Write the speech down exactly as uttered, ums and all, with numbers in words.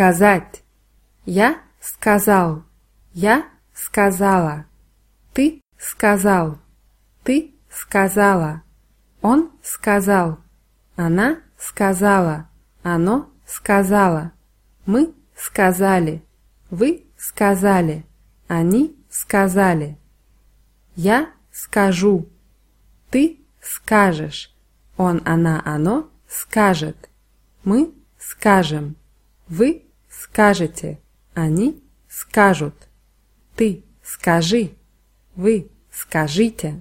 сказать. Я сказал. Я сказала. Ты сказал. Ты сказала. Он сказал. Она сказала. Оно сказала. Мы сказали. Вы сказали. Они сказали. Я скажу. Ты скажешь. Он, она, оно скажет. Мы скажем. Вы скажете. Они скажут. Ты скажи. Вы скажите.